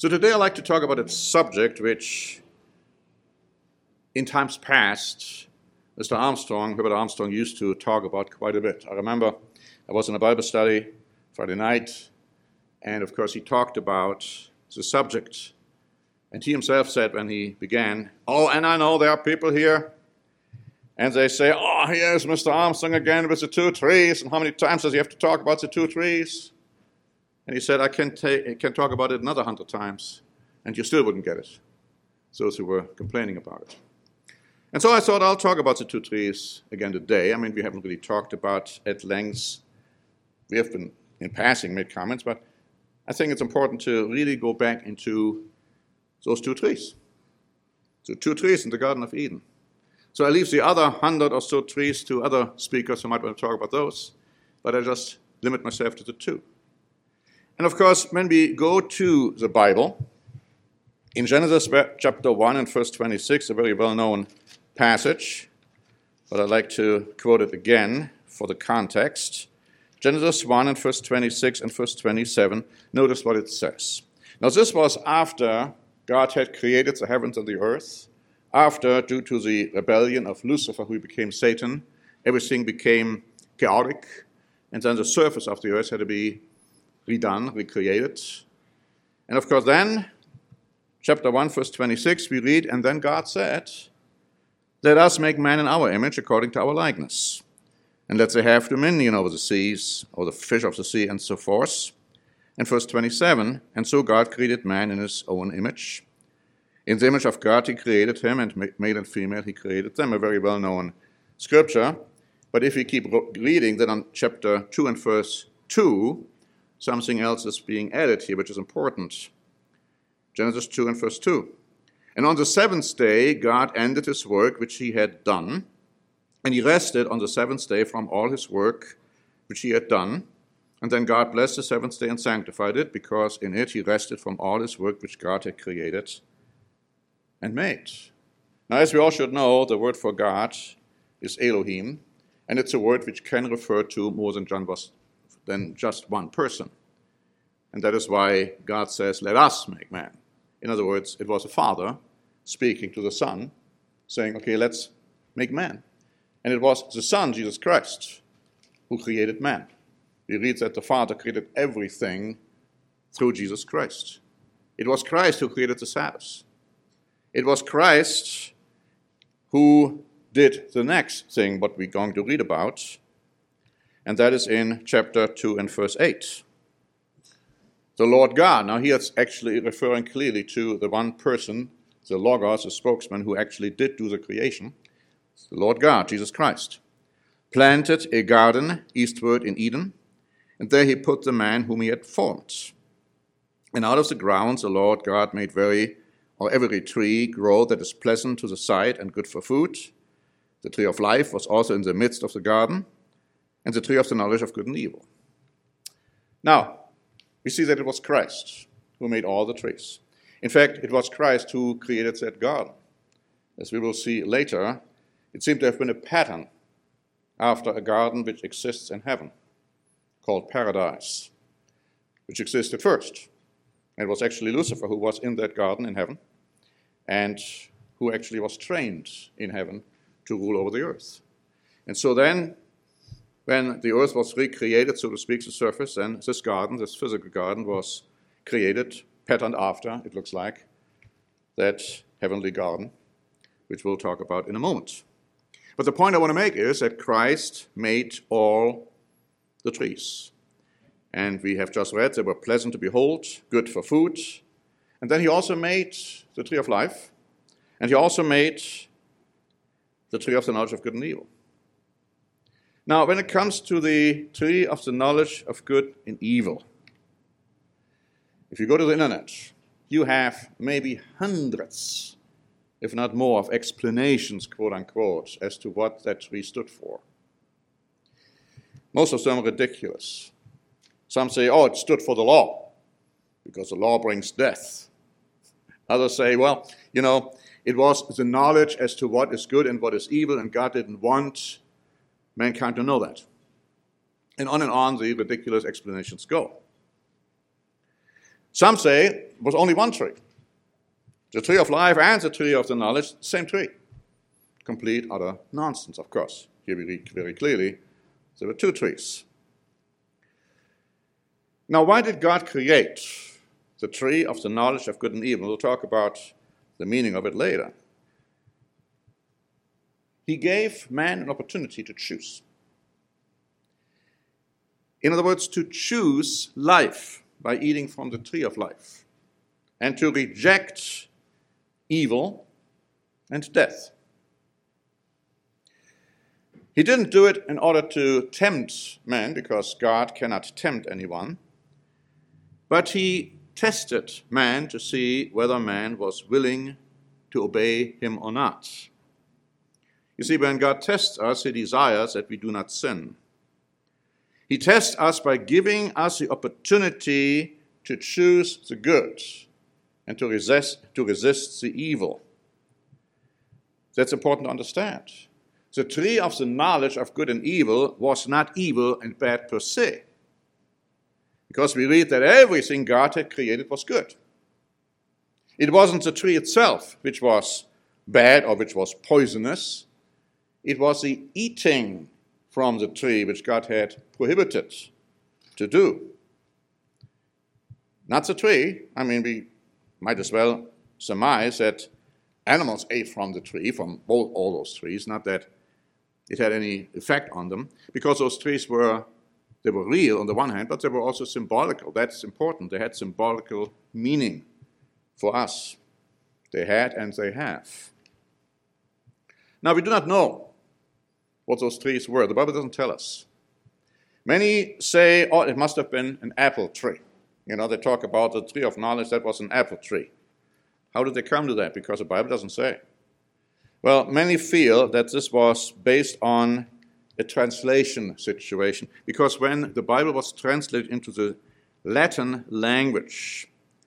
So today I'd like to talk about a subject which in times past Herbert Armstrong used to talk about quite a bit. I remember I was in a Bible study Friday night, and of course he talked about the subject. And he himself said when he began, "Oh, and I know there are people here, and they say, oh, here's Mr. Armstrong again with the two trees, and how many times does he have to talk about the two trees?" And he said, I can talk about it another 100 times, and you still wouldn't get it. Those who were complaining about it. And so I thought I'll talk about the two trees again today. I mean, we haven't really talked about at length. We have been in passing made comments, but I think it's important to really go back into those two trees. The two trees in the Garden of Eden. So I leave the other 100 or so trees to other speakers who might want to talk about those, but I just limit myself to the two. And of course, when we go to the Bible, in Genesis chapter 1 and verse 26, a very well-known passage, but I'd like to quote it again for the context. Genesis 1 and verse 26 and verse 27, notice what it says. Now this was after God had created the heavens and the earth, after, due to the rebellion of Lucifer, who became Satan, everything became chaotic, and then the surface of the earth had to be redone, recreated. And of course then, chapter 1, verse 26, we read, and then God said, let us make man in our image, according to our likeness. And let they have dominion over the seas, or the fish of the sea, and so forth. And verse 27, and so God created man in his own image. In the image of God he created him, and male and female he created them. A very well-known scripture. But if we keep reading, then on chapter 2 and verse 2, something else is being added here, which is important. Genesis 2 and verse 2. And on the seventh day, God ended his work which he had done, and he rested on the seventh day from all his work which he had done. And then God blessed the seventh day and sanctified it, because in it he rested from all his work which God had created and made. Now, as we all should know, the word for God is Elohim, and it's a word which can refer to more than just one person. And that is why God says, let us make man. In other words, it was a father speaking to the son, saying, okay, let's make man. And it was the Son, Jesus Christ, who created man. We read that the Father created everything through Jesus Christ. It was Christ who created the Sabbath. It was Christ who did the next thing, what we're going to read about, and that is in chapter 2 and verse 8. The Lord God. Now here it's actually referring clearly to the one person, the Logos, the spokesman, who actually did do the creation. The Lord God, Jesus Christ, planted a garden eastward in Eden, and there he put the man whom he had formed. And out of the ground the Lord God made every tree grow that is pleasant to the sight and good for food. The tree of life was also in the midst of the garden, and the tree of the knowledge of good and evil. Now, we see that it was Christ who made all the trees. In fact, it was Christ who created that garden. As we will see later, it seemed to have been a pattern after a garden which exists in heaven, called paradise, which existed first. And it was actually Lucifer who was in that garden in heaven, and who actually was trained in heaven to rule over the earth. And so then, when the earth was recreated, so to speak, the surface, then this garden, this physical garden, was created, patterned after, it looks like, that heavenly garden, which we'll talk about in a moment. But the point I want to make is that Christ made all the trees. And we have just read they were pleasant to behold, good for food. And then he also made the tree of life. And he also made the tree of the knowledge of good and evil. Now, when it comes to the tree of the knowledge of good and evil, if you go to the internet, you have maybe hundreds, if not more, of explanations, quote unquote, as to what that tree stood for. Most of them are ridiculous. Some say, oh, it stood for the law, because the law brings death. Others say, well, it was the knowledge as to what is good and what is evil, and God didn't want mankind to know that. And on the ridiculous explanations go. Some say it was only one tree. The tree of life and the tree of the knowledge, same tree. Complete utter nonsense, of course. Here we read very clearly there were two trees. Now, why did God create the tree of the knowledge of good and evil? We'll talk about the meaning of it later. He gave man an opportunity to choose. In other words, to choose life by eating from the tree of life, and to reject evil and death. He didn't do it in order to tempt man, because God cannot tempt anyone, but he tested man to see whether man was willing to obey him or not. You see, when God tests us, he desires that we do not sin. He tests us by giving us the opportunity to choose the good and to resist the evil. That's important to understand. The tree of the knowledge of good and evil was not evil and bad per se, because we read that everything God had created was good. It wasn't the tree itself which was bad or which was poisonous. It was the eating from the tree which God had prohibited to do. Not the tree. I mean, we might as well surmise that animals ate from the tree, from all those trees, not that it had any effect on them, because those trees were real on the one hand, but they were also symbolical. That's important. They had symbolical meaning for us. They had and they have. Now, we do not know what those trees were. The Bible doesn't tell us. Many say, oh, it must have been an apple tree. You know, they talk about the tree of knowledge, that was an apple tree. How did they come to that? Because the Bible doesn't say. Well, many feel that this was based on a translation situation, because when the Bible was translated into the Latin language,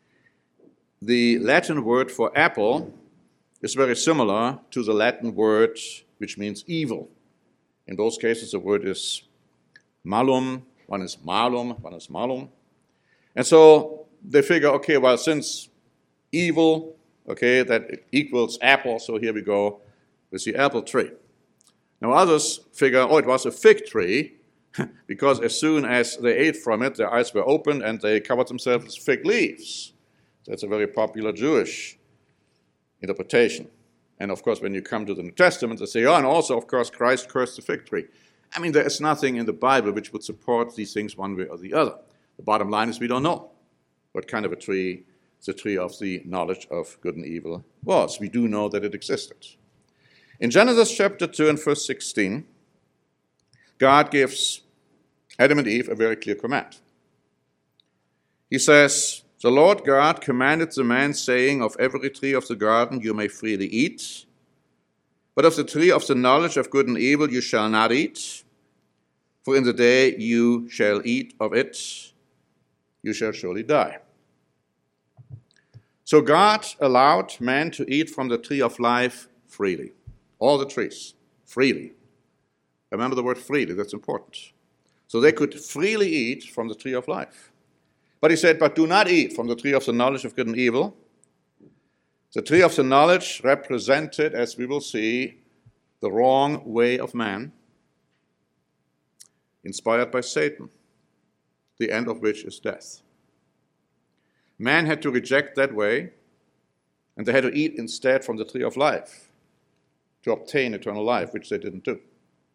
the Latin word for apple is very similar to the Latin word which means evil. In both cases, the word is malum, one is malum, one is malum. And so they figure, okay, well, since evil, okay, that equals apple, so here we go with the apple tree. Now others figure, oh, it was a fig tree, because as soon as they ate from it, their eyes were opened and they covered themselves with fig leaves. That's a very popular Jewish interpretation. And of course, when you come to the New Testament, they say, oh, and also, of course, Christ cursed the fig tree. I mean, there is nothing in the Bible which would support these things one way or the other. The bottom line is we don't know what kind of a tree the tree of the knowledge of good and evil was. We do know that it existed. In Genesis chapter 2 and verse 16, God gives Adam and Eve a very clear command. He says, the Lord God commanded the man, saying, of every tree of the garden you may freely eat, but of the tree of the knowledge of good and evil you shall not eat, for in the day you shall eat of it, you shall surely die. So God allowed man to eat from the tree of life freely. All the trees, freely. Remember the word freely, that's important. So they could freely eat from the tree of life. But he said, but do not eat from the tree of the knowledge of good and evil. The tree of the knowledge represented, as we will see, the wrong way of man, inspired by Satan, the end of which is death. Man had to reject that way, and they had to eat instead from the tree of life to obtain eternal life, which they didn't do.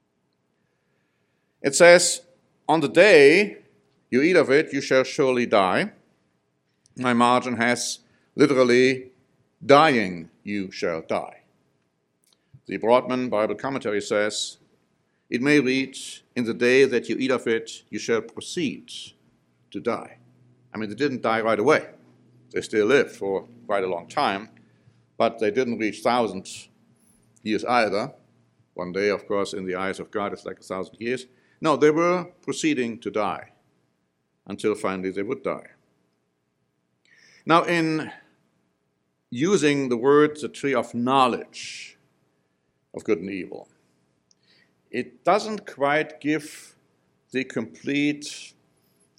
It says, on the day you eat of it, you shall surely die. My margin has literally, dying you shall die. The Broadman Bible Commentary says, it may read, in the day that you eat of it, you shall proceed to die. I mean, they didn't die right away. They still lived for quite a long time, but they didn't reach 1,000 years either. One day, of course, in the eyes of God, it's like 1,000 years. No, they were proceeding to die until finally they would die. Now, in using the word, the tree of knowledge of good and evil, it doesn't quite give the complete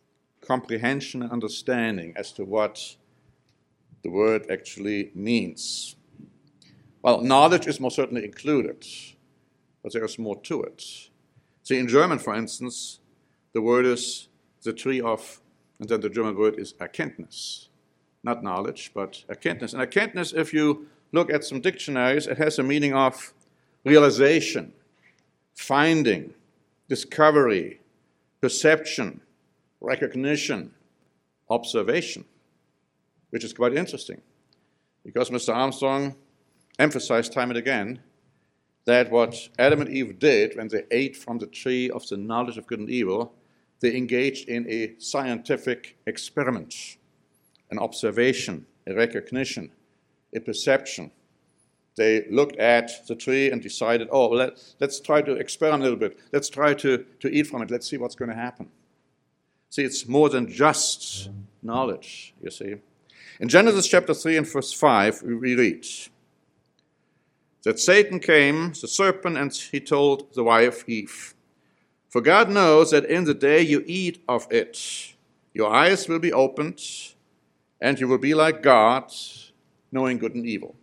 comprehension and understanding as to what the word actually means. Well, knowledge is most certainly included, but there is more to it. See, in German, for instance, the word is the tree of, and then the German word is Erkenntnis. Not knowledge, but Erkenntnis. And Erkenntnis, if you look at some dictionaries, it has a meaning of realization, finding, discovery, perception, recognition, observation, which is quite interesting, because Mr. Armstrong emphasized time and again that what Adam and Eve did when they ate from the tree of the knowledge of good and evil, they engaged in a scientific experiment, an observation, a recognition, a perception. They looked at the tree and decided, oh, well, let's try to experiment a little bit. Let's try to eat from it. Let's see what's going to happen. See, it's more than just knowledge, you see. In Genesis chapter 3 and verse 5, we read that Satan came, the serpent, and he told the wife Eve, "For God knows that in the day you eat of it, your eyes will be opened, and you will be like God, knowing good and evil."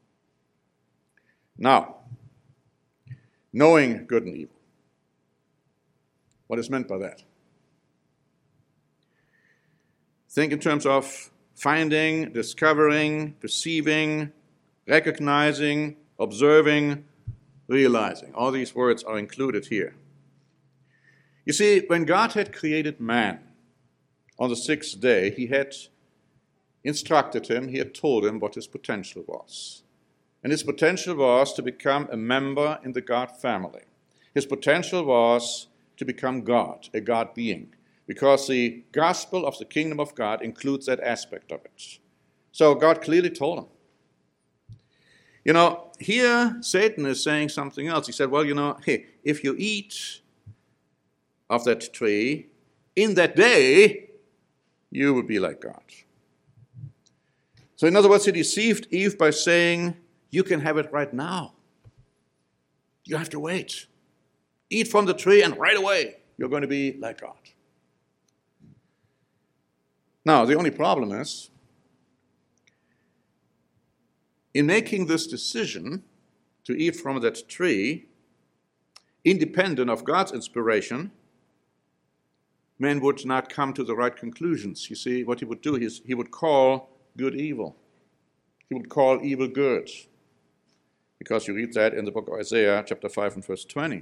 Now, knowing good and evil. What is meant by that? Think in terms of finding, discovering, perceiving, recognizing, observing, realizing. All these words are included here. You see, when God had created man on the sixth day, he had instructed him, he had told him what his potential was. And his potential was to become a member in the God family. His potential was to become God, a God being, because the gospel of the kingdom of God includes that aspect of it. So God clearly told him. You know, here Satan is saying something else. He said, well, hey, if you eat of that tree, in that day, you will be like God. So in other words, he deceived Eve by saying, you can have it right now. You have to wait. Eat from the tree and right away you're going to be like God. Now, the only problem is, in making this decision to eat from that tree, independent of God's inspiration, man would not come to the right conclusions. You see, what he would do is he would call good evil. He would call evil good. Because you read that in the book of Isaiah, chapter 5 and verse 20.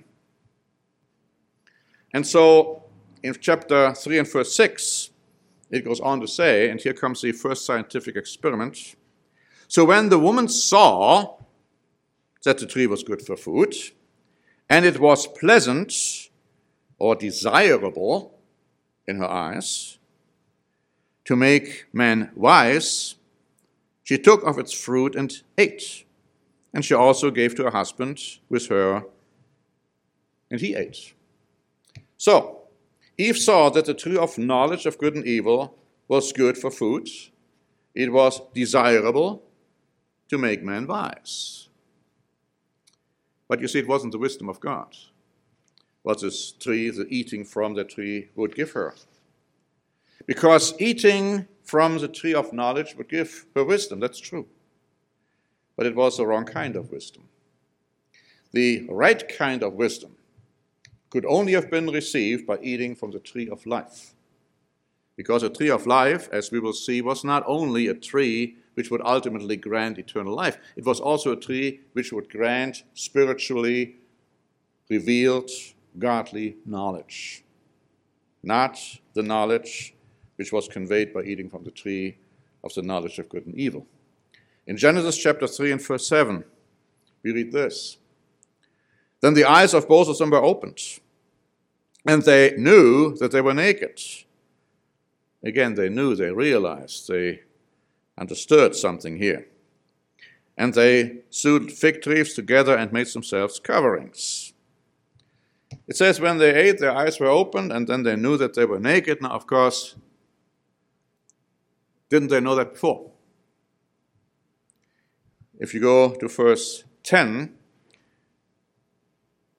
And so, in chapter 3 and verse 6, it goes on to say, and here comes the first scientific experiment. So when the woman saw that the tree was good for food, and it was pleasant or desirable in her eyes to make man wise, she took of its fruit and ate. And she also gave to her husband with her, and he ate. So, Eve saw that the tree of knowledge of good and evil was good for food. It was desirable to make man wise. But you see, it wasn't the wisdom of God what this tree, the eating from the tree, would give her. Because eating from the tree of knowledge would give her wisdom, that's true. But it was the wrong kind of wisdom. The right kind of wisdom could only have been received by eating from the tree of life. Because the tree of life, as we will see, was not only a tree which would ultimately grant eternal life, it was also a tree which would grant spiritually revealed godly knowledge. Not the knowledge which was conveyed by eating from the tree of the knowledge of good and evil. In Genesis chapter 3 and verse 7, we read this. Then the eyes of both of them were opened, and they knew that they were naked. Again, they knew, they realized, they understood something here. And they sewed fig trees together and made themselves coverings. It says when they ate, their eyes were opened, and then they knew that they were naked. Now, of course, didn't they know that before? If you go to verse 10,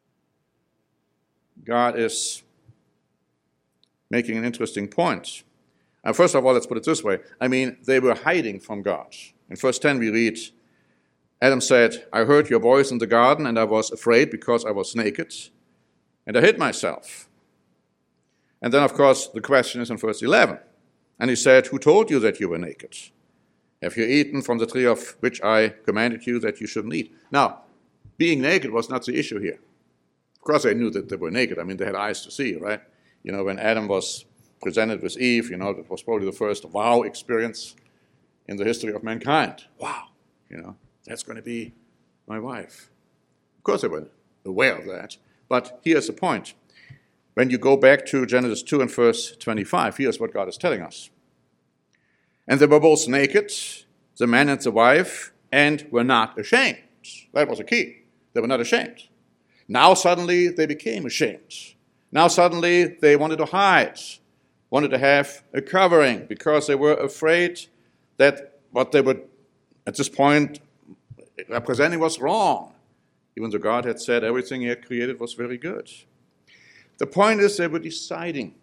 God is making an interesting point. First of all, let's put it this way. I mean, they were hiding from God. In verse 10 we read, Adam said, I heard your voice in the garden, and I was afraid because I was naked, and I hid myself. And then, of course, the question is in verse 11. And he said, who told you that you were naked? Have you eaten from the tree of which I commanded you that you shouldn't eat? Now, being naked was not the issue here. Of course, they knew that they were naked. I mean, they had eyes to see, right? You know, when Adam was presented with Eve, you know, that was probably the first wow experience in the history of mankind. Wow, you know, that's going to be my wife. Of course, they were aware of that. But here's the point. When you go back to Genesis 2 and verse 25, here's what God is telling us. And they were both naked, the man and the wife, and were not ashamed. That was the key. They were not ashamed. Now suddenly they became ashamed. Now suddenly they wanted to hide, wanted to have a covering, because they were afraid that what they were at this point representing was wrong, even though God had said everything he had created was very good. The point is they were deciding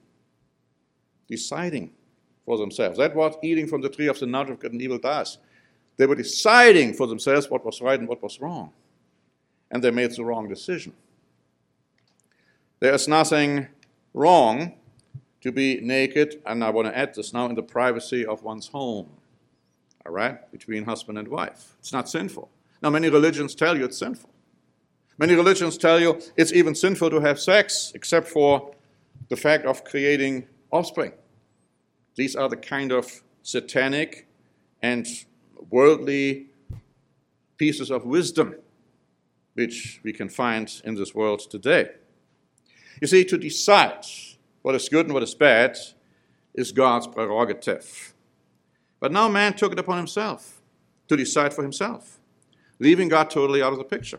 for themselves. That's what eating from the tree of the knowledge of good and evil does. They were deciding for themselves what was right and what was wrong. And they made the wrong decision. There is nothing wrong to be naked, and I want to add this now, in the privacy of one's home. All right? Between husband and wife. It's not sinful. Now, many religions tell you it's sinful. Many religions tell you it's even sinful to have sex, except for the fact of creating offspring. These are the kind of satanic and worldly pieces of wisdom which we can find in this world today. You see, to decide what is good and what is bad is God's prerogative. But now man took it upon himself to decide for himself, leaving God totally out of the picture.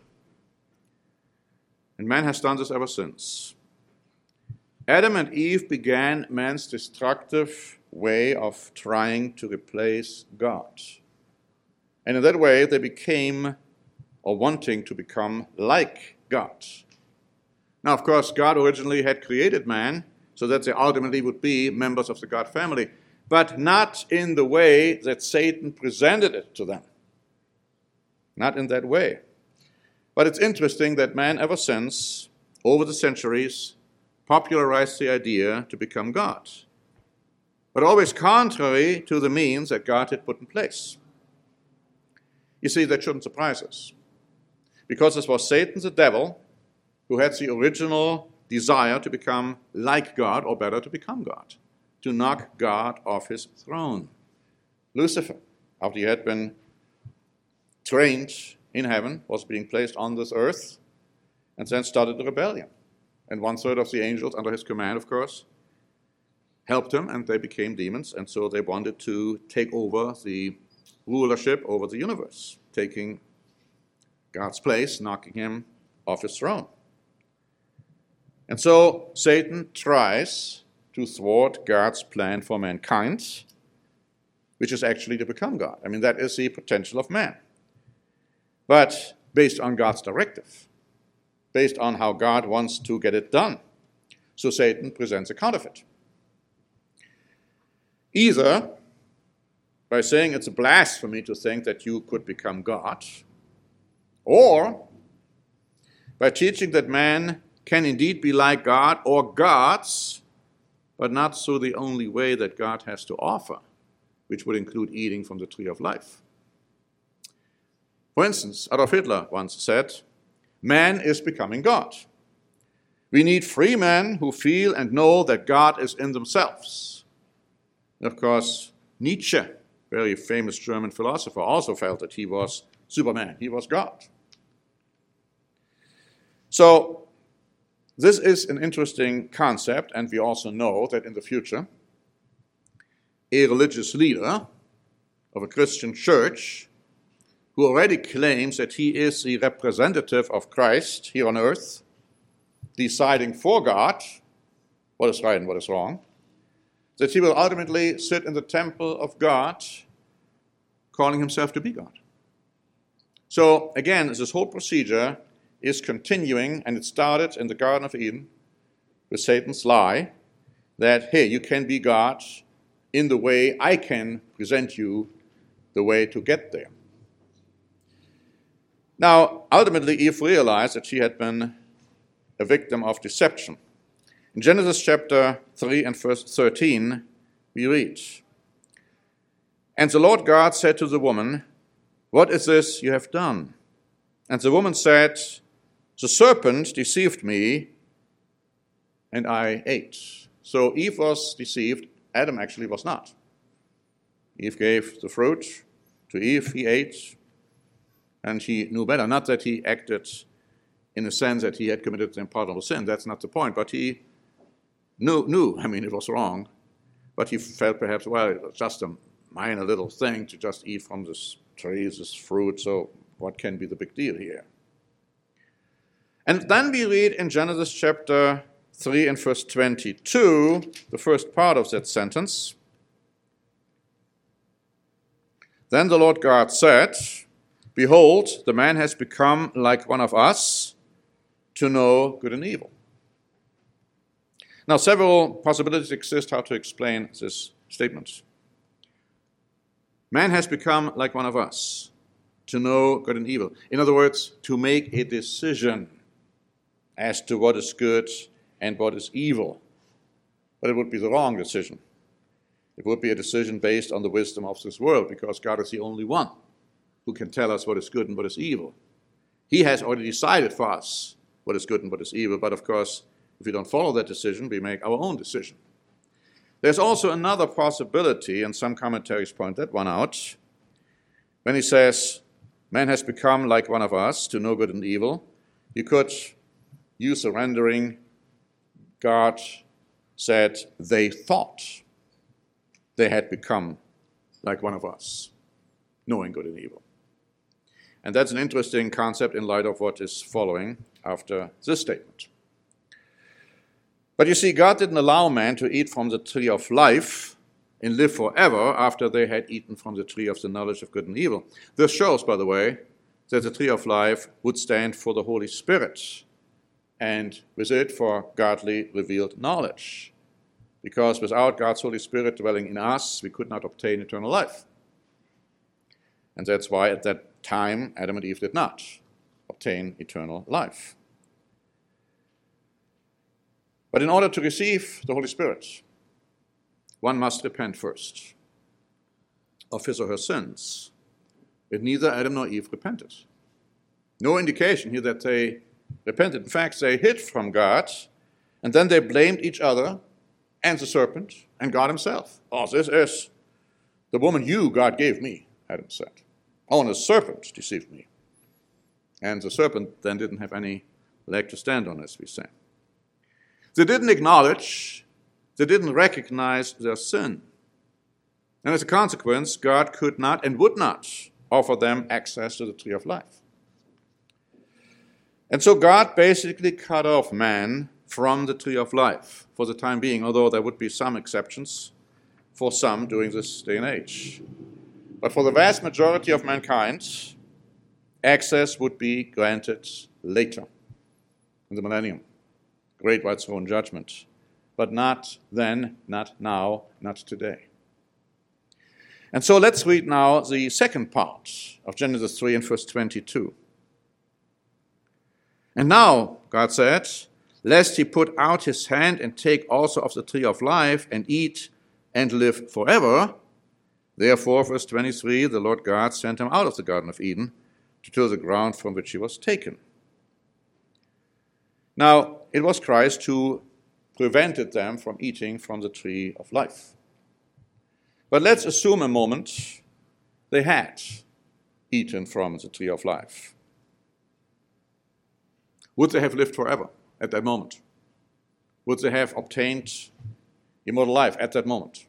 And man has done this ever since. Adam and Eve began man's destructive way of trying to replace God. And in that way, they became, or wanting to become, like God. Now, of course, God originally had created man so that they ultimately would be members of the God family, but not in the way that Satan presented it to them. Not in that way. But it's interesting that man ever since, over the centuries, popularized the idea to become God, but always contrary to the means that God had put in place. You see, that shouldn't surprise us, because it was Satan, the devil, who had the original desire to become like God, or better, to become God, to knock God off his throne. Lucifer, after he had been trained in heaven, was being placed on this earth, and then started the rebellion. And 1/3 of the angels, under his command, of course, helped him, and they became demons, and so they wanted to take over the rulership over the universe, taking God's place, knocking him off his throne. And so Satan tries to thwart God's plan for mankind, which is actually to become God. I mean, that is the potential of man. But based on God's directive, based on how God wants to get it done. So Satan presents a counterfeit. Either by saying it's a blasphemy to think that you could become God, or by teaching that man can indeed be like God or gods, but not through the only way that God has to offer, which would include eating from the tree of life. For instance, Adolf Hitler once said, man is becoming God. We need free men who feel and know that God is in themselves. And of course, Nietzsche, very famous German philosopher, also felt that he was Superman. He was God. So, this is an interesting concept, and we also know that in the future, a religious leader of a Christian church who already claims that he is the representative of Christ here on earth, deciding for God what is right and what is wrong, that he will ultimately sit in the temple of God, calling himself to be God. So again, this whole procedure is continuing, and it started in the Garden of Eden with Satan's lie that, hey, you can be God in the way I can present you the way to get there. Now, ultimately, Eve realized that she had been a victim of deception. In Genesis chapter 3 and verse 13, we read, "And the Lord God said to the woman, 'What is this you have done?' And the woman said, 'The serpent deceived me, and I ate.'" So Eve was deceived. Adam actually was not. Eve gave the fruit to Eve, he ate, and he knew better. Not that he acted in the sense that he had committed an unpardonable sin, that's not the point, but he knew, it was wrong, but he felt perhaps, well, it was just a minor little thing to just eat from this tree, this fruit, so what can be the big deal here? And then we read in Genesis chapter 3 and verse 22, the first part of that sentence. "Then the Lord God said, 'Behold, the man has become like one of us to know good and evil.'" Now, several possibilities exist how to explain this statement. Man has become like one of us to know good and evil. In other words, to make a decision as to what is good and what is evil. But it would be the wrong decision. It would be a decision based on the wisdom of this world, because God is the only one who can tell us what is good and what is evil. He has already decided for us what is good and what is evil, but of course, if we don't follow that decision, we make our own decision. There's also another possibility, and some commentaries point that one out. When he says, "Man has become like one of us to know good and evil," you could use the rendering, God said they thought they had become like one of us, knowing good and evil. And that's an interesting concept in light of what is following after this statement. But you see, God didn't allow man to eat from the tree of life and live forever after they had eaten from the tree of the knowledge of good and evil. This shows, by the way, that the tree of life would stand for the Holy Spirit, and with it for godly revealed knowledge. Because without God's Holy Spirit dwelling in us, we could not obtain eternal life. And that's why at that time Adam and Eve did not obtain eternal life. But in order to receive the Holy Spirit, one must repent first of his or her sins. But neither Adam nor Eve repented. No indication here that they repented. In fact, they hid from God, and then they blamed each other and the serpent and God himself. "Oh, this is the woman God gave me," Adam said. "Oh, and the serpent deceived me." And the serpent then didn't have any leg to stand on, as we say. They didn't acknowledge, they didn't recognize their sin. And as a consequence, God could not and would not offer them access to the tree of life. And so God basically cut off man from the tree of life for the time being, although there would be some exceptions for some during this day and age. But for the vast majority of mankind, access would be granted later in the millennium. Great white throne judgment. But not then, not now, not today. And so let's read now the second part of Genesis 3 and verse 22. "And now," God said, "lest he put out his hand and take also of the tree of life and eat and live forever." Therefore, verse 23, the Lord God sent him out of the Garden of Eden to till the ground from which he was taken. Now, it was Christ who prevented them from eating from the tree of life. But let's assume a moment they had eaten from the tree of life. Would they have lived forever at that moment? Would they have obtained immortal life at that moment?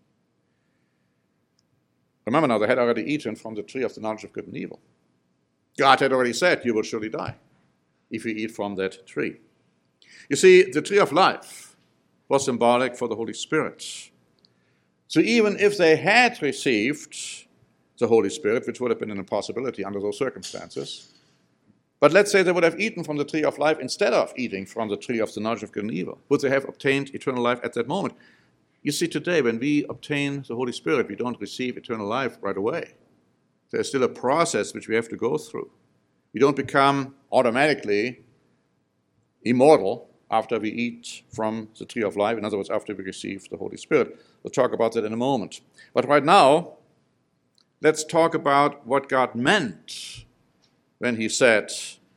Remember now, they had already eaten from the tree of the knowledge of good and evil. God had already said, "You will surely die if you eat from that tree." You see, the tree of life was symbolic for the Holy Spirit. So even if they had received the Holy Spirit, which would have been an impossibility under those circumstances, but let's say they would have eaten from the tree of life instead of eating from the tree of the knowledge of good and evil, would they have obtained eternal life at that moment? You see, today, when we obtain the Holy Spirit, we don't receive eternal life right away. There's still a process which we have to go through. We don't become automatically immortal after we eat from the tree of life. In other words, after we receive the Holy Spirit. We'll talk about that in a moment. But right now, let's talk about what God meant when he said,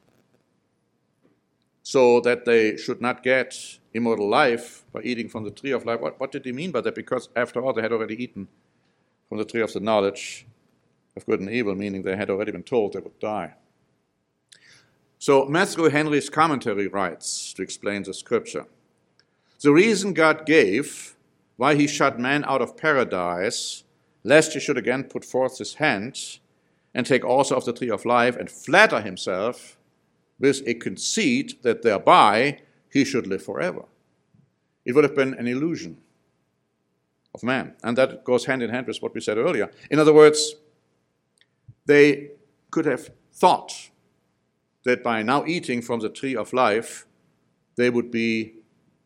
so that they should not get immortal life by eating from the tree of life. What did he mean by that? Because after all, they had already eaten from the tree of the knowledge of good and evil, meaning they had already been told they would die. So Matthew Henry's commentary writes to explain the scripture. The reason God gave why he shut man out of paradise, lest he should again put forth his hand and take also of the tree of life and flatter himself with a conceit that thereby he should live forever. It would have been an illusion of man. And that goes hand in hand with what we said earlier. In other words, they could have thought that by now eating from the tree of life, they would be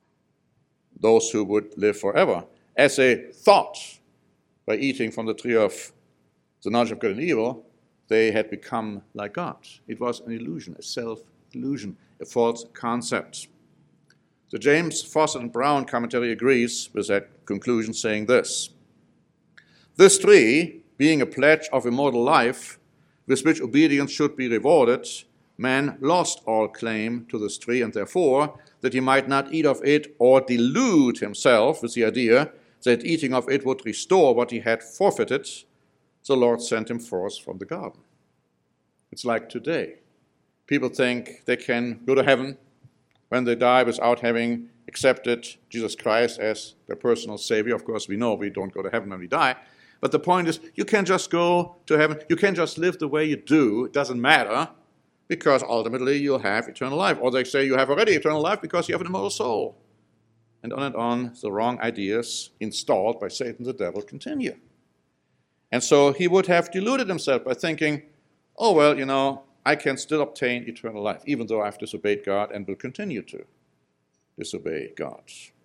those who would live forever. As a thought, by eating from the tree of the knowledge of good and evil, they had become like God. It was an illusion, a self-illusion, a false concept. The James Fawcett and Brown commentary agrees with that conclusion, saying this: this tree, being a pledge of immortal life, with which obedience should be rewarded, man lost all claim to this tree, and therefore, that he might not eat of it or delude himself with the idea that eating of it would restore what he had forfeited, the Lord sent him forth from the garden. It's like today. People think they can go to heaven when they die without having accepted Jesus Christ as their personal Savior. Of course, we know we don't go to heaven when we die. But the point is, you can't just go to heaven. You can't just live the way you do. It doesn't matter, because ultimately you'll have eternal life. Or they say you have already eternal life because you have an immortal soul. And on, the wrong ideas installed by Satan the devil continue. And so he would have deluded himself by thinking, oh, well, I can still obtain eternal life, even though I've disobeyed God and will continue to disobey God.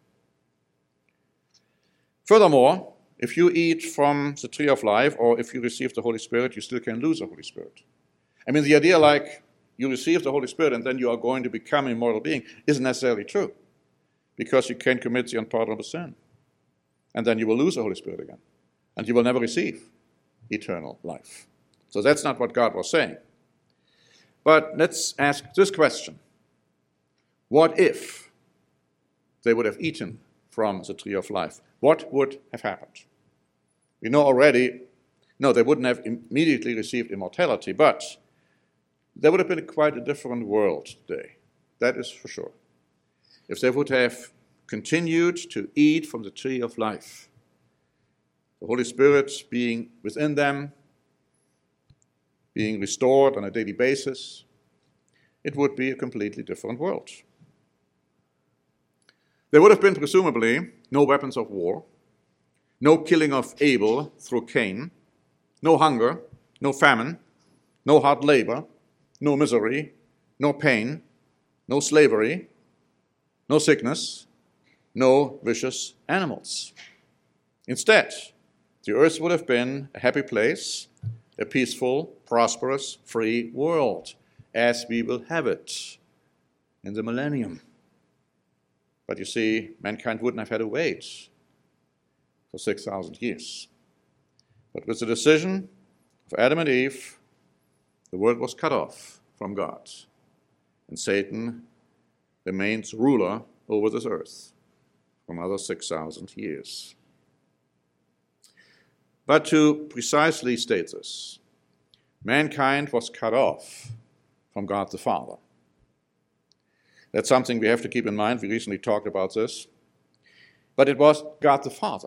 Furthermore, if you eat from the tree of life, or if you receive the Holy Spirit, you still can lose the Holy Spirit. I mean, the idea like you receive the Holy Spirit and then you are going to become an immortal being isn't necessarily true, because you can commit the unpardonable sin. And then you will lose the Holy Spirit again, and you will never receive eternal life. So that's not what God was saying. But let's ask this question. What if they would have eaten from the tree of life? What would have happened? We know already, no, they wouldn't have immediately received immortality, but there would have been quite a different world today. That is for sure. If they would have continued to eat from the tree of life, the Holy Spirit being within them, being restored on a daily basis, it would be a completely different world. There would have been presumably no weapons of war, no killing of Abel through Cain, no hunger, no famine, no hard labor, no misery, no pain, no slavery, no sickness, no vicious animals. Instead, the earth would have been a happy place, a peaceful, prosperous, free world, as we will have it in the millennium. But you see, mankind wouldn't have had to wait for 6,000 years. But with the decision of Adam and Eve, the world was cut off from God, and Satan remains ruler over this earth for another 6,000 years. But to precisely state this, mankind was cut off from God the Father. That's something we have to keep in mind. We recently talked about this. But it was God the Father,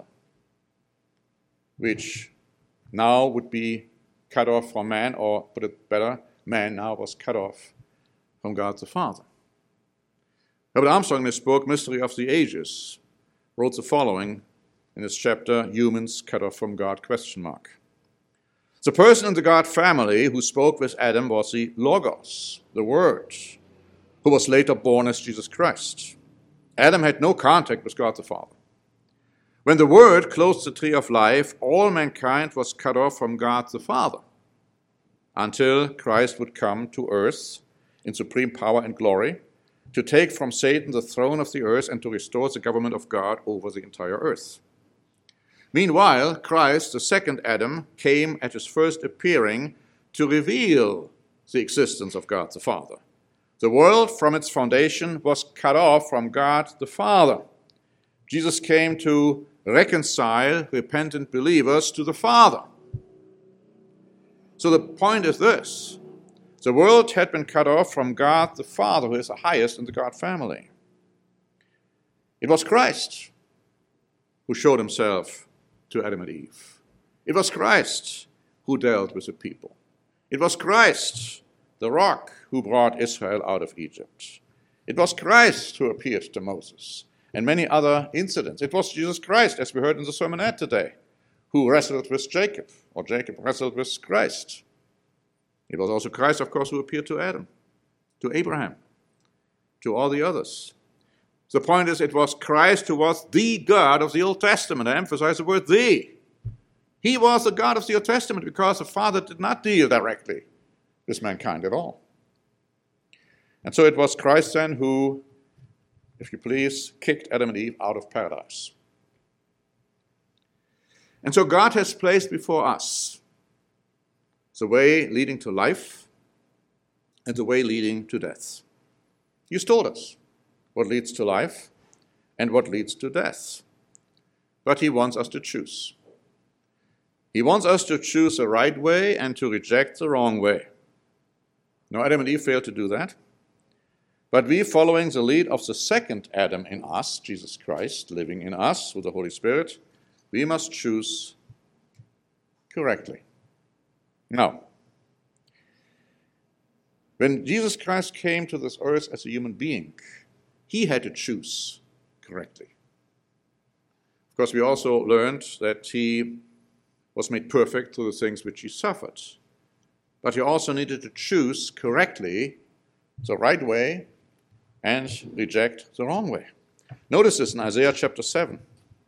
which now would be cut off from man, or put it better, man now was cut off from God the Father. Herbert Armstrong, in his book, Mystery of the Ages, wrote the following in his chapter, Humans Cut Off from God, ? The person in the God family who spoke with Adam was the Logos, the Word, who was later born as Jesus Christ. Adam had no contact with God the Father. When the Word closed the tree of life, all mankind was cut off from God the Father until Christ would come to earth in supreme power and glory to take from Satan the throne of the earth and to restore the government of God over the entire earth. Meanwhile, Christ, the second Adam, came at his first appearing to reveal the existence of God the Father. The world from its foundation was cut off from God the Father. Jesus came to reconcile repentant believers to the Father. So the point is this: the world had been cut off from God the Father, who is the highest in the God family. It was Christ who showed himself to Adam and Eve. It was Christ who dealt with the people. It was Christ, the rock, who brought Israel out of Egypt. It was Christ who appeared to Moses, and many other incidents. It was Jesus Christ, as we heard in the sermonette today, who wrestled with Jacob, or Jacob wrestled with Christ. It was also Christ, of course, who appeared to Adam, to Abraham, to all the others. The point is, it was Christ who was the God of the Old Testament. I emphasize the word "the." He was the God of the Old Testament because the Father did not deal directly with mankind at all. And so it was Christ then who, if you please, kicked Adam and Eve out of paradise. And so God has placed before us the way leading to life and the way leading to death. He's told us what leads to life and what leads to death. But he wants us to choose. He wants us to choose the right way and to reject the wrong way. Now, Adam and Eve failed to do that. But we, following the lead of the second Adam in us, Jesus Christ, living in us through the Holy Spirit, we must choose correctly. Now, when Jesus Christ came to this earth as a human being, he had to choose correctly. Of course, we also learned that he was made perfect through the things which he suffered. But he also needed to choose correctly the right way and reject the wrong way. Notice this in Isaiah chapter 7.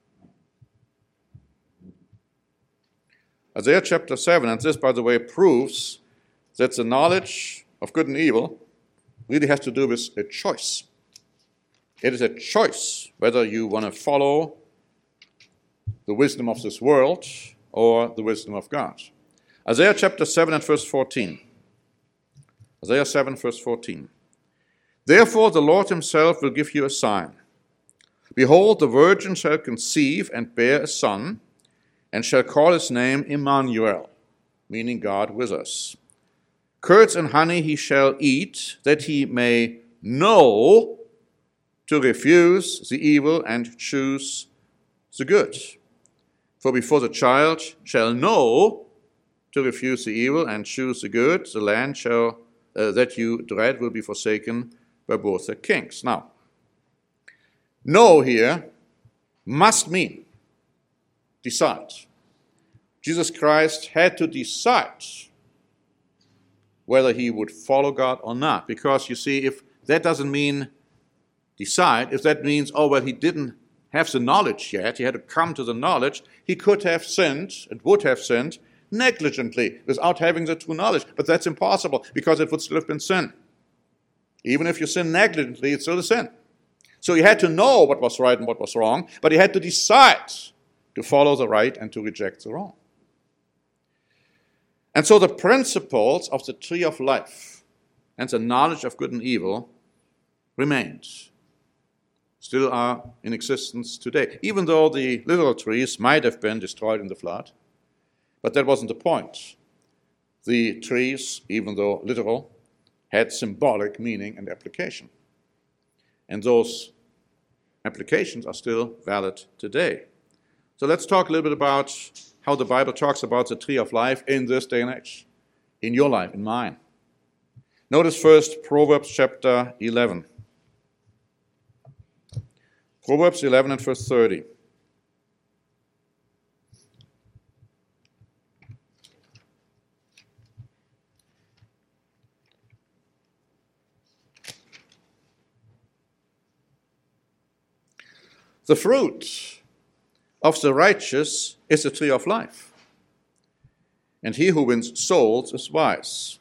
Isaiah chapter 7, and this, by the way, proves that the knowledge of good and evil really has to do with a choice. It is a choice whether you want to follow the wisdom of this world or the wisdom of God. Isaiah chapter 7 and verse 14. Isaiah 7, verse 14. Therefore the Lord himself will give you a sign. Behold, the virgin shall conceive and bear a son, and shall call his name Emmanuel, meaning God with us. Curds and honey he shall eat, that he may know to refuse the evil and choose the good. For before the child shall know to refuse the evil and choose the good, the land that you dread will be forsaken by both the kings. Now, know here must mean decide. Jesus Christ had to decide whether he would follow God or not. Because, you see, if that doesn't mean decide, if that means, he didn't have the knowledge yet, he had to come to the knowledge, he could have sinned and would have sinned negligently without having the true knowledge. But that's impossible because it would still have been sin. Even if you sin negligently, it's still a sin. So he had to know what was right and what was wrong, but he had to decide to follow the right and to reject the wrong. And so the principles of the tree of life and the knowledge of good and evil remained, still are in existence today, even though the literal trees might have been destroyed in the flood. But that wasn't the point. The trees, even though literal, had symbolic meaning and application. And those applications are still valid today. So let's talk a little bit about how the Bible talks about the tree of life in this day and age, in your life, in mine. Notice first Proverbs chapter 11. Proverbs 11 and verse 30. The fruit of the righteous is the tree of life, and he who wins souls is wise.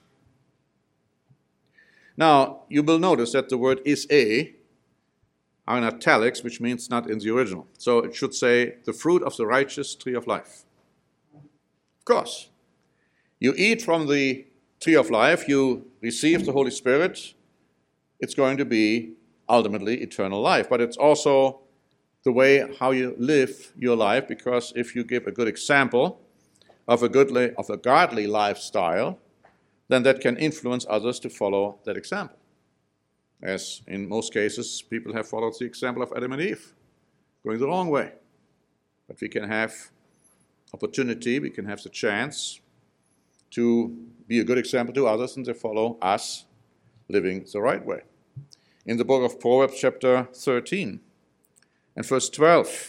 Now, you will notice that the word is are in italics, which means not in the original. So it should say, the fruit of the righteous tree of life. Of course, you eat from the tree of life, you receive the Holy Spirit, it's going to be ultimately eternal life. But it's also the way how you live your life, because if you give a good example of a godly lifestyle, then that can influence others to follow that example. As in most cases, people have followed the example of Adam and Eve, going the wrong way. But we can have opportunity, we can have the chance to be a good example to others and to follow us living the right way. In the book of Proverbs, chapter 13 and verse 12.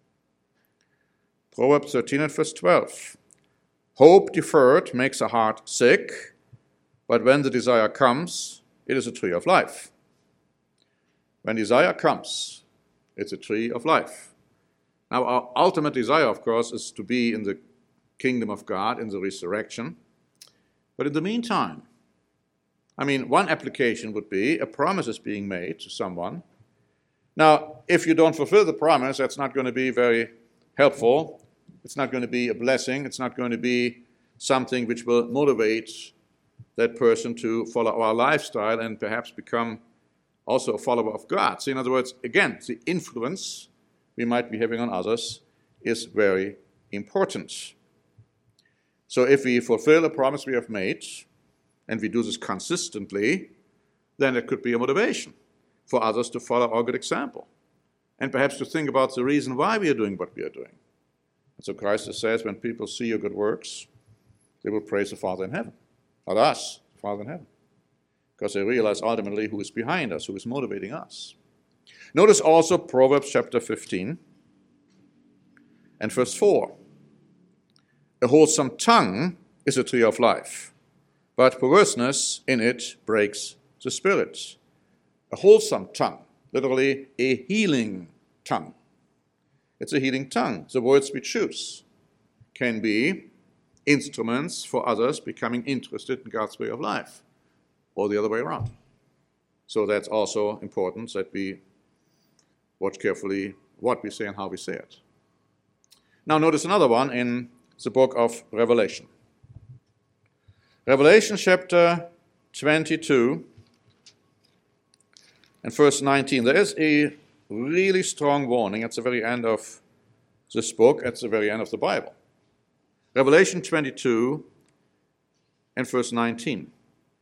Proverbs 13 and verse 12. Hope deferred makes a heart sick, but when the desire comes, it is a tree of life. When desire comes, it's a tree of life. Now, our ultimate desire, of course, is to be in the kingdom of God, in the resurrection. But in the meantime, one application would be a promise is being made to someone. Now, if you don't fulfill the promise, that's not going to be very helpful. It's not going to be a blessing. It's not going to be something which will motivate that person to follow our lifestyle and perhaps become also a follower of God. So in other words, again, the influence we might be having on others is very important. So if we fulfill a promise we have made, and we do this consistently, then it could be a motivation for others to follow our good example, and perhaps to think about the reason why we are doing what we are doing. And so Christ says, when people see your good works, they will praise the Father in heaven, not us, the Father in heaven, because they realize ultimately who is behind us, who is motivating us. Notice also Proverbs chapter 15 and verse 4. A wholesome tongue is a tree of life, but perverseness in it breaks the spirit. A wholesome tongue, literally a healing tongue. It's a healing tongue. The words we choose can be instruments for others becoming interested in God's way of life, or the other way around. So that's also important that we watch carefully what we say and how we say it. Now notice another one in the book of Revelation. Revelation chapter 22 and verse 19. There is a really strong warning at the very end of this book, at the very end of the Bible. Revelation 22 and verse 19.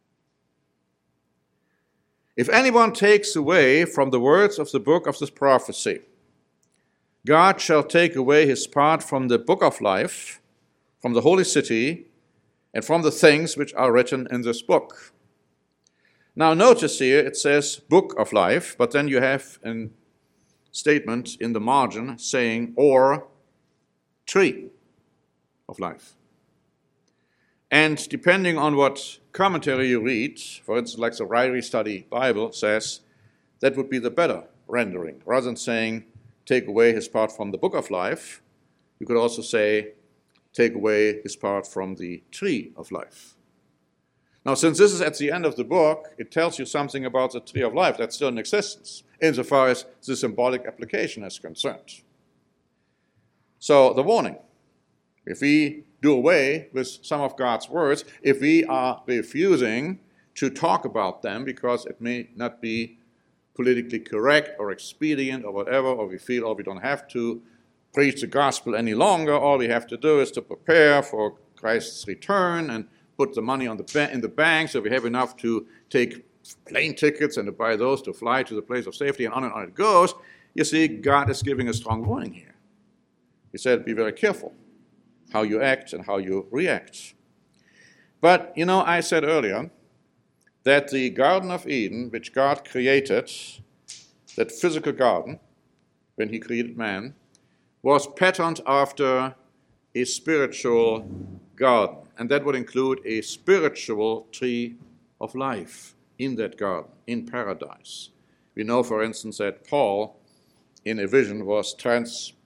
If anyone takes away from the words of the book of this prophecy, God shall take away his part from the book of life, from the holy city, and from the things which are written in this book. Now notice here it says book of life, but then you have a statement in the margin saying or tree of life. And depending on what commentary you read, for instance, like the Ryrie Study Bible says, that would be the better rendering. Rather than saying, take away his part from the book of life, you could also say, take away his part from the tree of life. Now, since this is at the end of the book, it tells you something about the tree of life that's still in existence, insofar as the symbolic application is concerned. So, the warning, if we do away with some of God's words, if we are refusing to talk about them because it may not be politically correct or expedient or whatever, or we feel, or we don't have to preach the gospel any longer, all we have to do is to prepare for Christ's return and put the money in the bank so we have enough to take plane tickets and to buy those to fly to the place of safety, and on it goes. You see, God is giving a strong warning here. He said, be very careful how you act and how you react. But, I said earlier that the Garden of Eden, which God created, that physical garden, when he created man, was patterned after a spiritual garden. And that would include a spiritual tree of life in that garden, in paradise. We know, for instance, that Paul, in a vision, was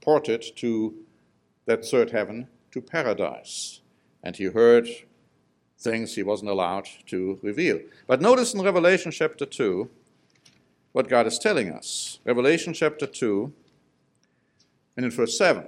transported to that third heaven, to paradise. And he heard things he wasn't allowed to reveal. But notice in Revelation chapter 2 what God is telling us. Revelation chapter 2 and in verse 7.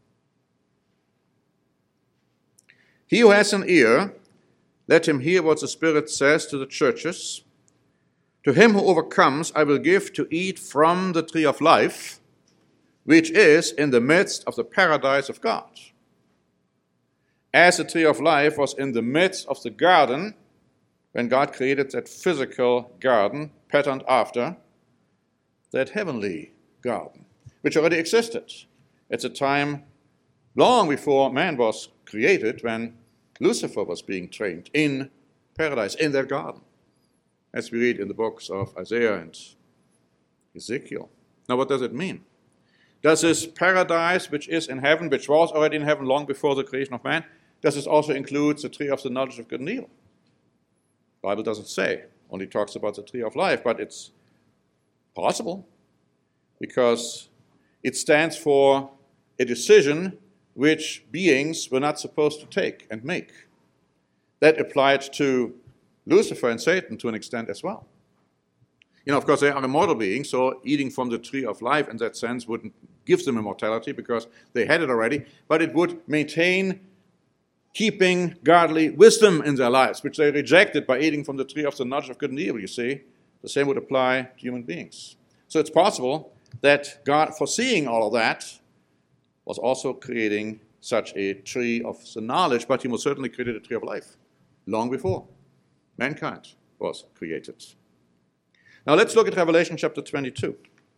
He who has an ear, let him hear what the Spirit says to the churches. To him who overcomes, I will give to eat from the tree of life, which is in the midst of the paradise of God. As the tree of life was in the midst of the garden, when God created that physical garden, patterned after that heavenly garden, which already existed at the time long before man was created, when Lucifer was being trained in paradise, in that garden, as we read in the books of Isaiah and Ezekiel. Now, what does it mean? Does this paradise which is in heaven, which was already in heaven long before the creation of man, does this also include the tree of the knowledge of good and evil? The Bible doesn't say, only talks about the tree of life, but it's possible because it stands for a decision which beings were not supposed to take and make. That applied to Lucifer and Satan to an extent as well. Of course, they are immortal beings, so eating from the tree of life in that sense wouldn't give them immortality because they had it already, but it would maintain keeping godly wisdom in their lives, which they rejected by eating from the tree of the knowledge of good and evil, you see. The same would apply to human beings. So it's possible that God, foreseeing all of that, was also creating such a tree of the knowledge, but he most certainly created a tree of life long before mankind was created. Now let's look at Revelation chapter 22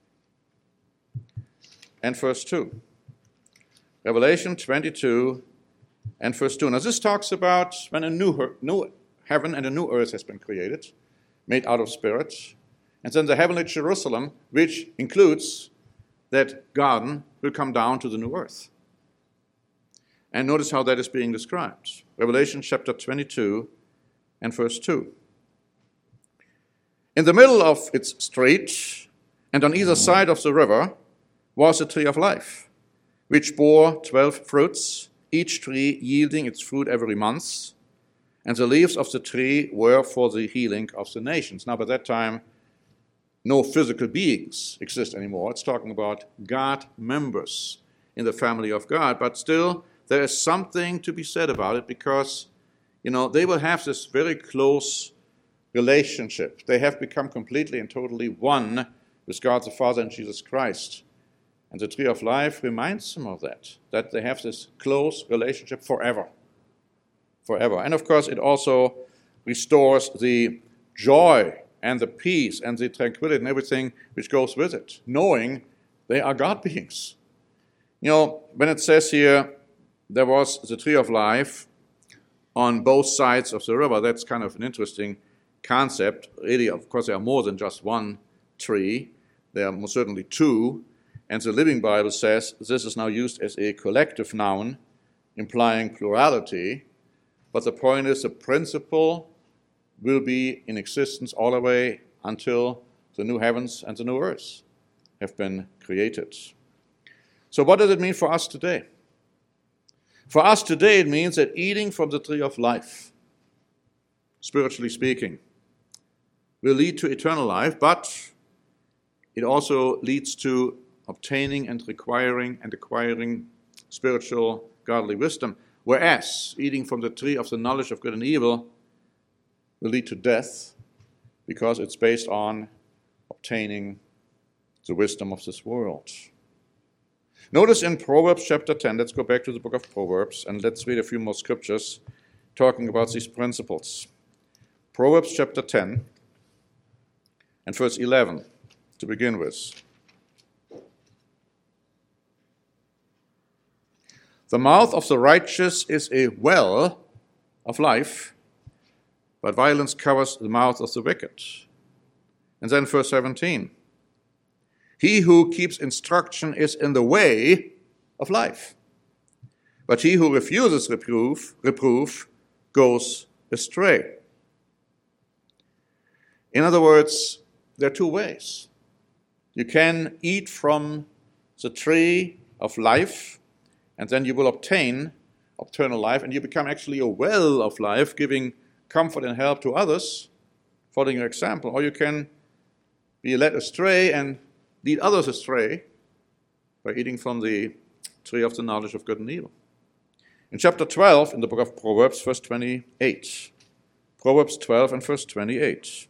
and verse 2. Revelation 22 and verse 2. Now this talks about when a new heaven and a new earth has been created, made out of spirit, and then the heavenly Jerusalem, which includes that garden, will come down to the new earth. And notice how that is being described. Revelation chapter 22 and verse 2. In the middle of its street, and on either side of the river, was a tree of life, which bore 12 fruits, each tree yielding its fruit every month, and the leaves of the tree were for the healing of the nations. Now, by that time, no physical beings exist anymore. It's talking about God members in the family of God, but still, there is something to be said about it because, they will have this very close relationship. They have become completely and totally one with God the Father and Jesus Christ. And the tree of life reminds them of that they have this close relationship forever. Forever. And of course, it also restores the joy and the peace and the tranquility and everything which goes with it, knowing they are God beings. When it says here, there was the tree of life on both sides of the river, that's kind of an interesting concept. Really, of course, there are more than just one tree. There are most certainly two. And the Living Bible says this is now used as a collective noun, implying plurality. But the point is the principle will be in existence all the way until the new heavens and the new earth have been created. So what does it mean for us today? For us today, it means that eating from the tree of life, spiritually speaking, will lead to eternal life, but it also leads to obtaining and acquiring spiritual godly wisdom, whereas eating from the tree of the knowledge of good and evil will lead to death because it's based on obtaining the wisdom of this world. Notice in Proverbs chapter 10, let's go back to the book of Proverbs and let's read a few more scriptures talking about these principles. Proverbs chapter 10 and verse 11 to begin with. The mouth of the righteous is a well of life, but violence covers the mouth of the wicked. And then verse 17. He who keeps instruction is in the way of life, but he who refuses reproof goes astray. In other words, there are two ways. You can eat from the tree of life, and then you will obtain eternal life, and you become actually a well of life, giving comfort and help to others, following your example. Or you can be led astray and lead others astray by eating from the tree of the knowledge of good and evil. In chapter 12, in the book of Proverbs, verse 28. Proverbs 12 and verse 28.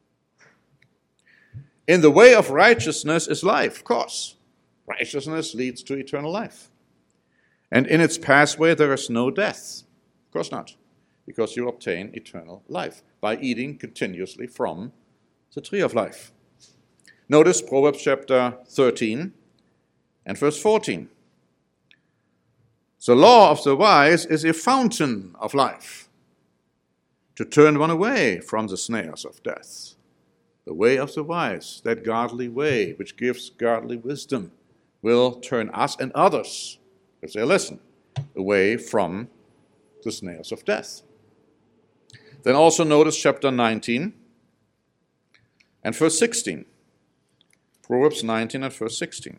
In the way of righteousness is life. Of course, righteousness leads to eternal life. And in its pathway there is no death. Of course not, because you obtain eternal life by eating continuously from the tree of life. Notice Proverbs chapter 13 and verse 14. The law of the wise is a fountain of life, to turn one away from the snares of death. The way of the wise, that godly way which gives godly wisdom, will turn us and others, if they listen, away from the snares of death. Then also notice chapter 19 and verse 16. Proverbs 19 and verse 16.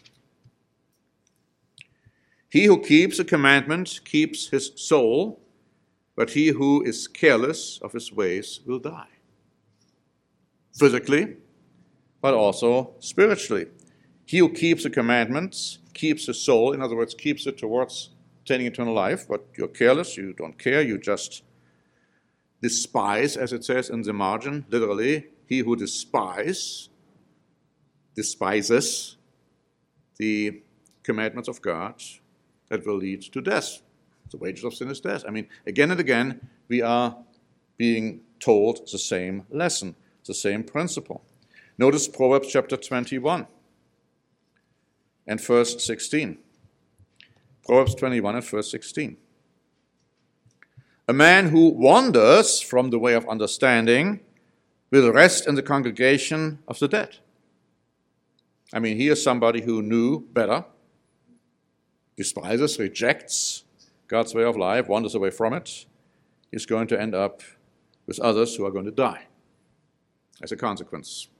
He who keeps a commandment keeps his soul, but he who is careless of his ways will die. Physically, but also spiritually. He who keeps the commandments keeps his soul, in other words, keeps it towards obtaining eternal life, but you're careless, you don't care, you just despise, as it says in the margin, literally, he who despises the commandments of God, that will lead to death. The wages of sin is death. I mean, again and again, we are being told the same lesson, the same principle. Notice Proverbs chapter 21 and verse 16. Proverbs 21 and verse 16. A man who wanders from the way of understanding will rest in the congregation of the dead. I mean, he is somebody who knew better, despises, rejects God's way of life, wanders away from it. He's going to end up with others who are going to die as a consequence.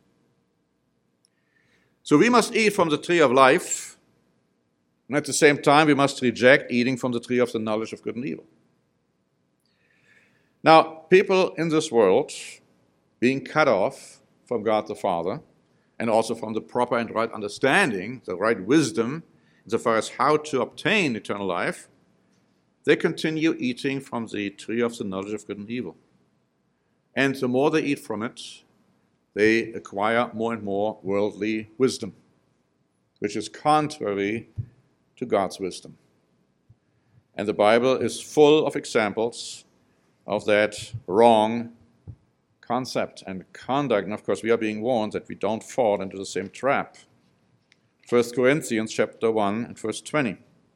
So we must eat from the tree of life, and at the same time we must reject eating from the tree of the knowledge of good and evil. Now, people in this world being cut off from God the Father, and also from the proper and right understanding, the right wisdom, insofar as how to obtain eternal life, they continue eating from the tree of the knowledge of good and evil. And the more they eat from it, they acquire more and more worldly wisdom, which is contrary to God's wisdom. And the Bible is full of examples of that wrong concept and conduct. And of course, we are being warned that we don't fall into the same trap. 1 Corinthians chapter 1 and verse 20.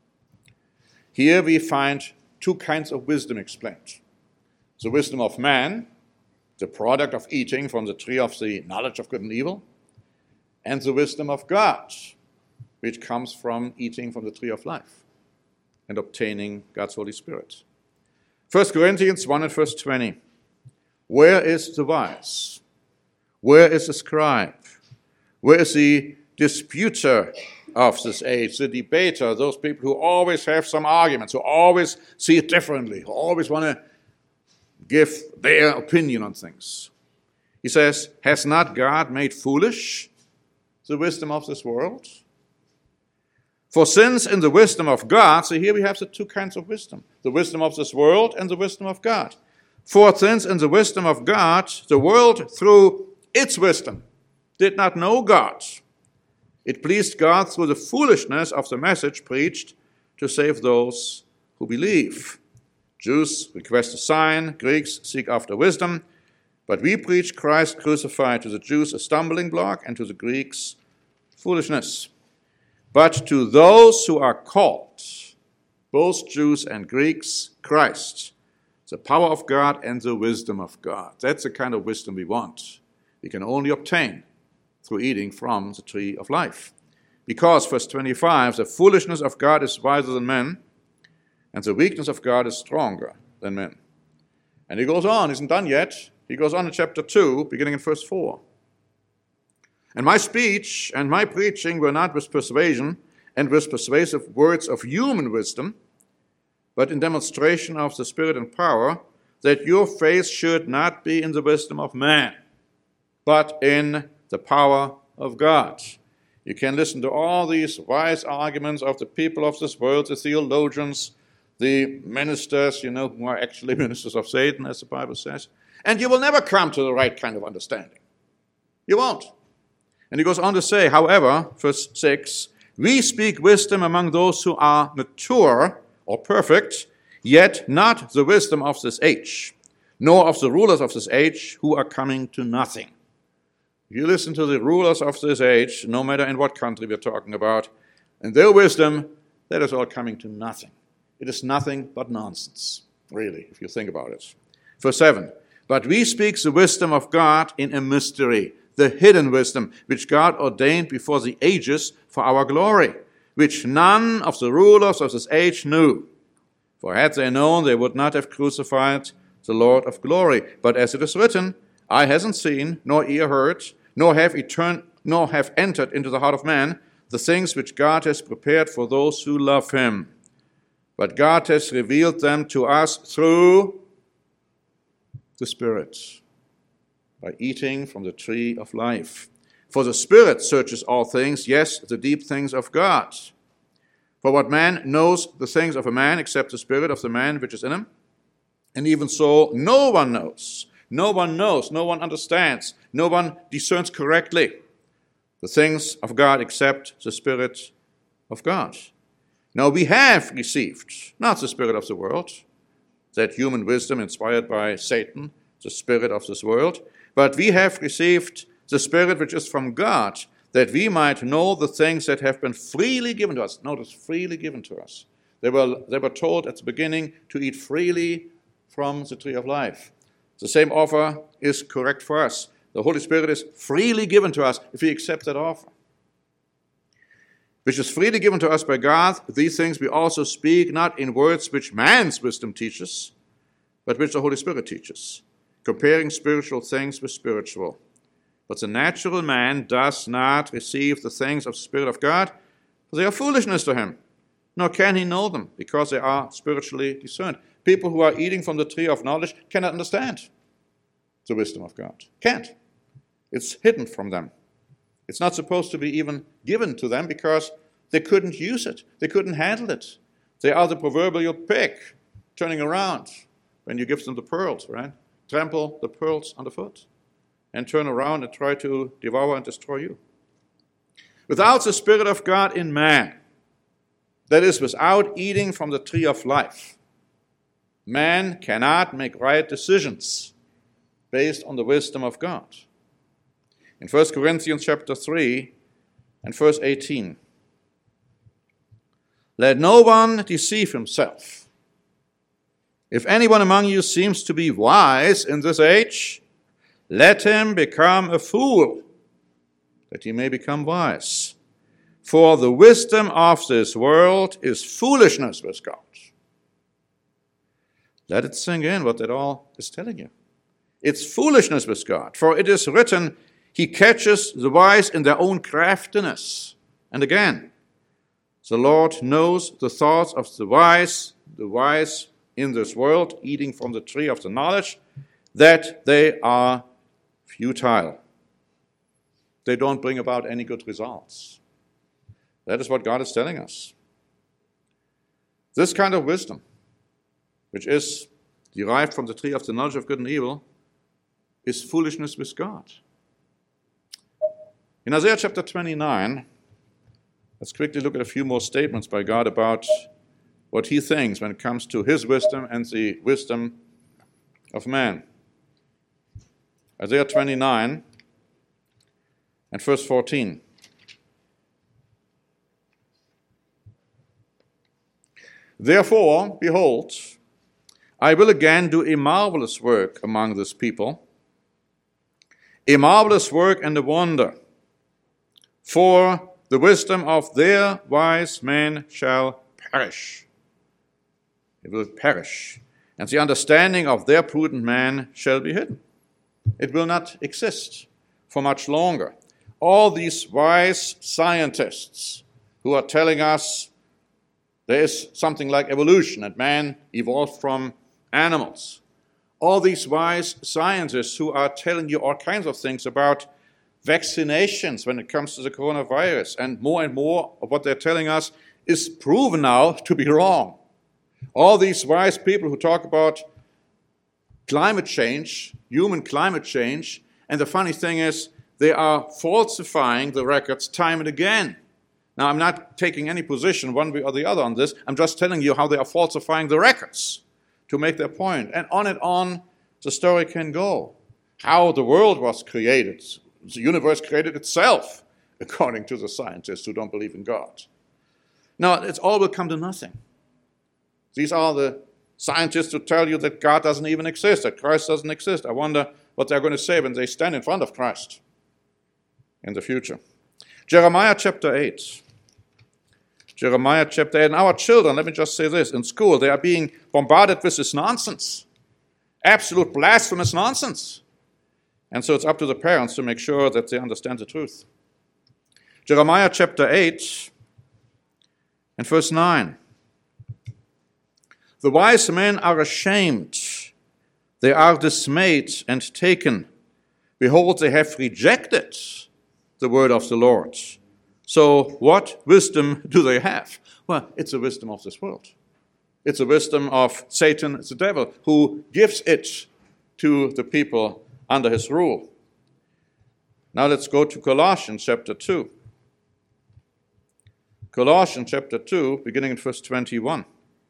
Here we find two kinds of wisdom explained. The wisdom of man, the product of eating from the tree of the knowledge of good and evil, and the wisdom of God, which comes from eating from the tree of life and obtaining God's Holy Spirit. 1 Corinthians 1 and verse 20. Where is the wise? Where is the scribe? Where is the disputer of this age, the debater, those people who always have some arguments, who always see it differently, who always want to give their opinion on things? He says, has not God made foolish the wisdom of this world? For since in the wisdom of God, so here we have the two kinds of wisdom, the wisdom of this world and the wisdom of God. For since in the wisdom of God, the world through its wisdom did not know God, it pleased God through the foolishness of the message preached to save those who believe. Jews request a sign, Greeks seek after wisdom, but we preach Christ crucified, to the Jews a stumbling block, and to the Greeks foolishness. But to those who are called, both Jews and Greeks, Christ, the power of God and the wisdom of God. That's the kind of wisdom we want. We can only obtain through eating from the tree of life. Because, verse 25, the foolishness of God is wiser than men, and the weakness of God is stronger than men. And he goes on, isn't done yet. He goes on in chapter 2, beginning in verse 4. And my speech and my preaching were not with persuasion, and with persuasive words of human wisdom, but in demonstration of the Spirit and power, that your faith should not be in the wisdom of man, but in the power of God. You can listen to all these wise arguments of the people of this world, the theologians, the ministers, who are actually ministers of Satan, as the Bible says, and you will never come to the right kind of understanding. You won't. And he goes on to say, however, verse 6, we speak wisdom among those who are mature or perfect, yet not the wisdom of this age, nor of the rulers of this age who are coming to nothing. If you listen to the rulers of this age, no matter in what country we're talking about, and their wisdom, that is all coming to nothing. It is nothing but nonsense, really, if you think about it. Verse 7, but we speak the wisdom of God in a mystery, the hidden wisdom, which God ordained before the ages for our glory, which none of the rulers of this age knew. For had they known, they would not have crucified the Lord of glory. But as it is written, eye hasn't seen, nor ear heard, nor have entered into the heart of man the things which God has prepared for those who love him. But God has revealed them to us through the Spirit, by eating from the tree of life. For the Spirit searches all things, yes, the deep things of God. For what man knows the things of a man except the spirit of the man which is in him? And even so, no one knows. No one knows, no one understands, no one discerns correctly the things of God except the Spirit of God. Now we have received, not the spirit of the world, that human wisdom inspired by Satan, the spirit of this world, but we have received the Spirit which is from God, that we might know the things that have been freely given to us. Notice, freely given to us. They were told at the beginning to eat freely from the tree of life. The same offer is correct for us. The Holy Spirit is freely given to us if we accept that offer. Which is freely given to us by God, these things we also speak, not in words which man's wisdom teaches, but which the Holy Spirit teaches, comparing spiritual things with spiritual. But the natural man does not receive the things of the Spirit of God, for they are foolishness to him, nor can he know them, because they are spiritually discerned. People who are eating from the tree of knowledge cannot understand the wisdom of God. Can't. It's hidden from them. It's not supposed to be even given to them because they couldn't use it. They couldn't handle it. They are the proverbial pig turning around when you give them the pearls, right? Trample the pearls underfoot and turn around and try to devour and destroy you. Without the Spirit of God in man, that is, without eating from the tree of life, man cannot make right decisions based on the wisdom of God. In 1 Corinthians chapter 3 and verse 18, let no one deceive himself. If anyone among you seems to be wise in this age, let him become a fool, that he may become wise. For the wisdom of this world is foolishness with God. Let it sink in what that all is telling you. It's foolishness with God. For it is written, he catches the wise in their own craftiness. And again, the Lord knows the thoughts of the wise in this world, eating from the tree of the knowledge, that they are futile. They don't bring about any good results. That is what God is telling us. This kind of wisdom, which is derived from the tree of the knowledge of good and evil, is foolishness with God. In Isaiah chapter 29, let's quickly look at a few more statements by God about what he thinks when it comes to his wisdom and the wisdom of man. Isaiah 29 and verse 14. Therefore, behold, I will again do a marvelous work among this people, a marvelous work and a wonder. For the wisdom of their wise men shall perish. It will perish. And the understanding of their prudent man shall be hidden. It will not exist for much longer. All these wise scientists, who are telling us there is something like evolution and man evolved from animals. All these wise scientists who are telling you all kinds of things about vaccinations when it comes to the coronavirus, and more of what they're telling us is proven now to be wrong. All these wise people who talk about climate change, human climate change, and the funny thing is they are falsifying the records time and again. Now, I'm not taking any position one way or the other on this. I'm just telling you how they are falsifying the records to make their point. And on the story can go. How the world was created. The universe created itself, according to the scientists who don't believe in God. Now, it all will come to nothing. These are the scientists who tell you that God doesn't even exist, that Christ doesn't exist. I wonder what they're going to say when they stand in front of Christ in the future. Jeremiah chapter 8. Jeremiah chapter 8. And our children, let me just say this, in school, they are being bombarded with this nonsense. Absolute blasphemous nonsense. And so it's up to the parents to make sure that they understand the truth. Jeremiah chapter 8 and verse 9. The wise men are ashamed. They are dismayed and taken. Behold, they have rejected the word of the Lord. So what wisdom do they have? Well, it's the wisdom of this world. It's the wisdom of Satan, the devil, who gives it to the people under his rule. Now let's go to Colossians chapter 2. Colossians chapter 2, beginning in verse 21.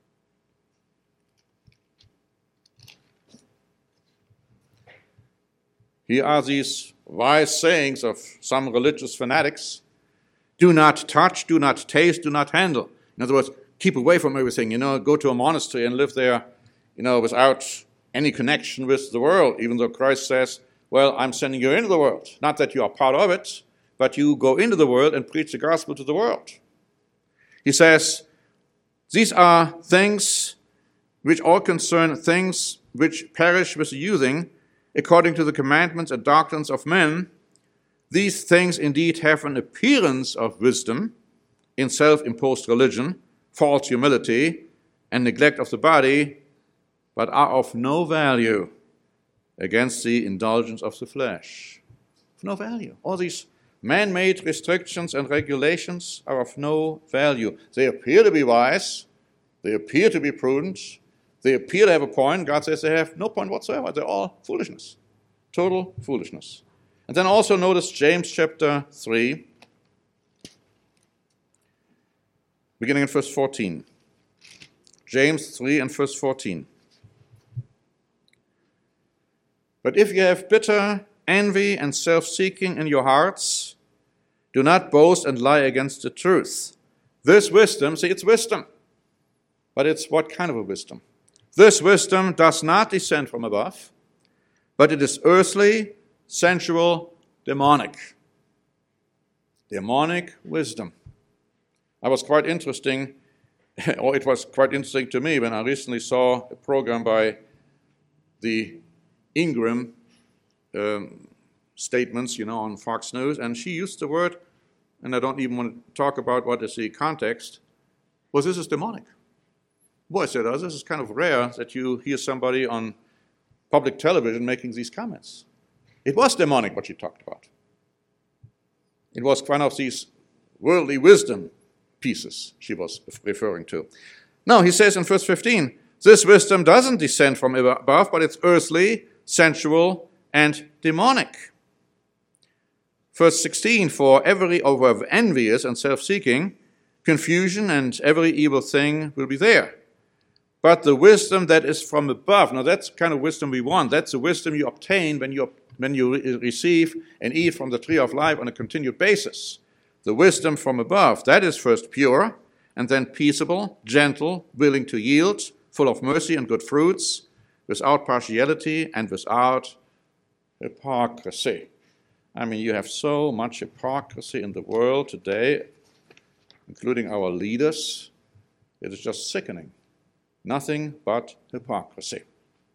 Here are these wise sayings of some religious fanatics. Do not touch, do not taste, do not handle. In other words, keep away from everything. Go to a monastery and live there, without any connection with the world, even though Christ says, well, I'm sending you into the world. Not that you are part of it, but you go into the world and preach the gospel to the world. He says, these are things which all concern things which perish with the using, according to the commandments and doctrines of men. These things indeed have an appearance of wisdom in self-imposed religion, false humility, and neglect of the body, but are of no value against the indulgence of the flesh. Of no value. All these man-made restrictions and regulations are of no value. They appear to be wise. They appear to be prudent. They appear to have a point. God says they have no point whatsoever. They're all foolishness. Total foolishness. And then also notice James chapter 3, beginning in verse 14. James 3 and verse 14. But if you have bitter envy and self-seeking in your hearts, do not boast and lie against the truth. This wisdom, see, it's wisdom. But it's what kind of a wisdom? This wisdom does not descend from above, but it is earthly, sensual, demonic. Demonic wisdom. It was quite interesting to me when I recently saw a program by the Ingram statements, on Fox News, and she used the word, and I don't even want to talk about what is the context, this is demonic. Boy, I said, this is kind of rare that you hear somebody on public television making these comments. It was demonic what she talked about. It was one of these worldly wisdom pieces she was referring to. No, he says in verse 15, this wisdom doesn't descend from above, but it's earthly, sensual, and demonic. Verse 16, for every over envious and self-seeking, confusion and every evil thing will be there. But the wisdom that is from above, now that's the kind of wisdom we want. That's the wisdom you obtain when you receive and eat from the tree of life on a continued basis. The wisdom from above, that is first pure, and then peaceable, gentle, willing to yield, full of mercy and good fruits, without partiality and without hypocrisy. I mean, you have so much hypocrisy in the world today, including our leaders. It is just sickening. Nothing but hypocrisy.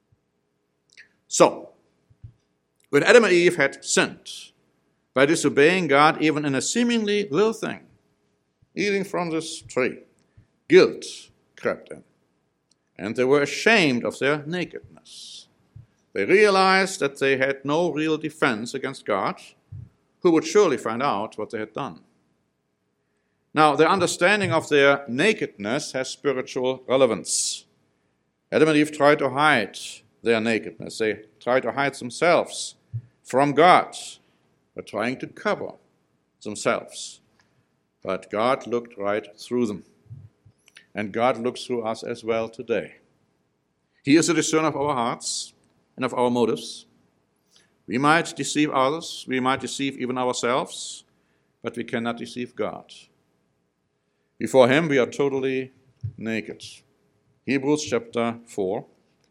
So, when Adam and Eve had sinned by disobeying God even in a seemingly little thing, eating from this tree. Guilt crept in, and they were ashamed of their nakedness. They realized that they had no real defense against God, who would surely find out what they had done. Now, their understanding of their nakedness has spiritual relevance. Adam and Eve tried to hide their nakedness. They tried to hide themselves from God by trying to cover themselves. But God looked right through them. And God looks through us as well today. He is a discerner of our hearts and of our motives. We might deceive others, we might deceive even ourselves, but we cannot deceive God. Before him we are totally naked. Hebrews chapter 4.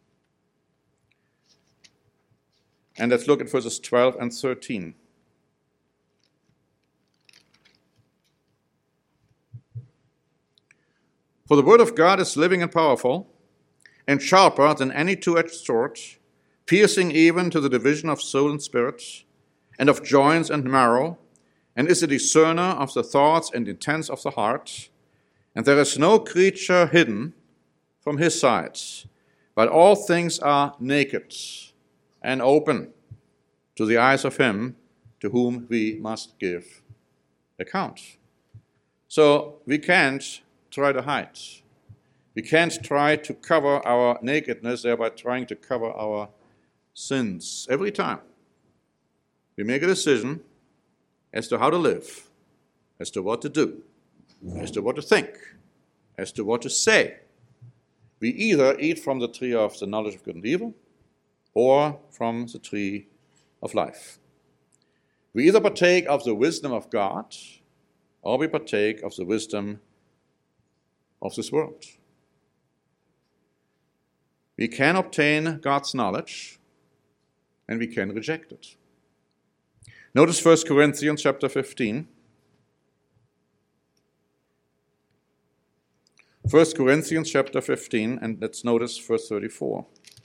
And let's look at verses 12 and 13. For the word of God is living and powerful, and sharper than any two-edged sword, piercing even to the division of soul and spirit, and of joints and marrow, and is a discerner of the thoughts and intents of the heart. And there is no creature hidden from his sight, but all things are naked and open to the eyes of him to whom we must give account. So we can't try to hide. We can't try to cover our nakedness, thereby trying to cover our sins. Every time we make a decision as to how to live, as to what to do, as to what to think, as to what to say, we either eat from the tree of the knowledge of good and evil or from the tree of life. We either partake of the wisdom of God or we partake of the wisdom of this world. We can obtain God's knowledge and we can reject it. Notice 1 Corinthians chapter 15. 1 Corinthians chapter 15, and let's notice verse 34.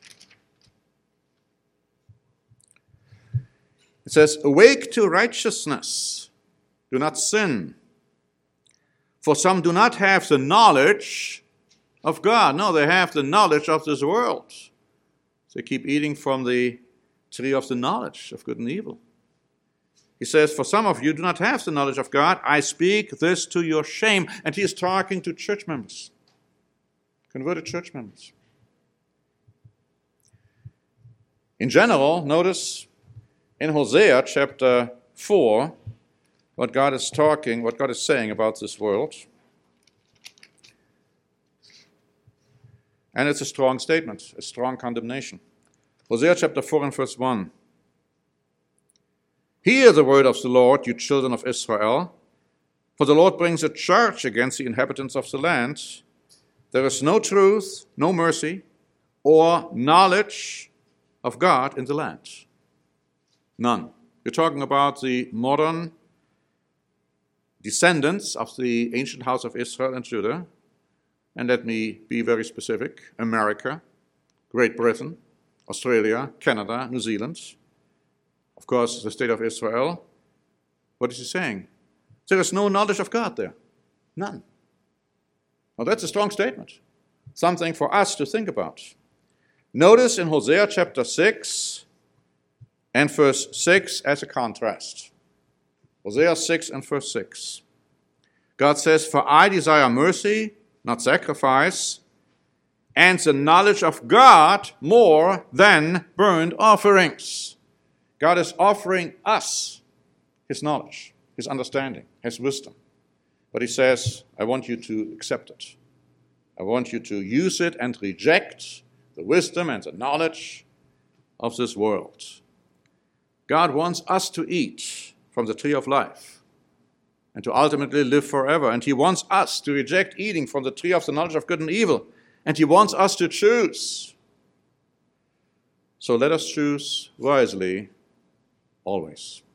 It says, "Awake to righteousness, do not sin. For some do not have the knowledge of God." No, they have the knowledge of this world. They keep eating from the tree of the knowledge of good and evil. He says, "For some of you do not have the knowledge of God. I speak this to your shame." And he is talking to church members, converted church members. In general, notice in Hosea chapter 4, what God is saying about this world. And it's a strong statement, a strong condemnation. Hosea chapter 4 and verse 1. "Hear the word of the Lord, you children of Israel, for the Lord brings a charge against the inhabitants of the land. There is no truth, no mercy, or knowledge of God in the land." None. We're talking about the modern descendants of the ancient house of Israel and Judah. And let me be very specific: America, Great Britain, Australia, Canada, New Zealand. Of course, the state of Israel. What is he saying? There is no knowledge of God there. None. Well, that's a strong statement. Something for us to think about. Notice in Hosea chapter 6 and verse 6 as a contrast. Hosea 6 and verse 6. God says, "For I desire mercy, not sacrifice, and the knowledge of God more than burnt offerings." God is offering us his knowledge, his understanding, his wisdom. But he says, I want you to accept it. I want you to use it and reject the wisdom and the knowledge of this world. God wants us to eat from the tree of life and to ultimately live forever. And he wants us to reject eating from the tree of the knowledge of good and evil. And he wants us to choose. So let us choose wisely always.